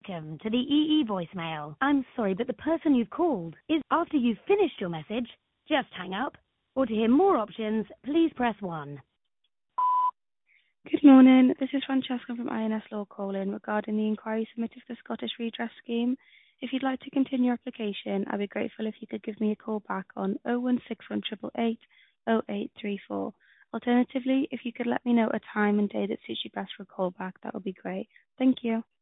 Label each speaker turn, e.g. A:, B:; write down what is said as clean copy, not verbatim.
A: Welcome to the EE voicemail. I'm sorry, but the person you've called is after you've finished your message, just hang up. Or to hear more options, please press 1.
B: Good morning. This is Francesca from INS Law calling regarding the inquiry submitted for the Scottish Redress Scheme. If you'd like to continue your application, I'd be grateful if you could give me a call back on 016 888 0834. Alternatively, if you could let me know a time and day that suits you best for a call back, that would be great. Thank you.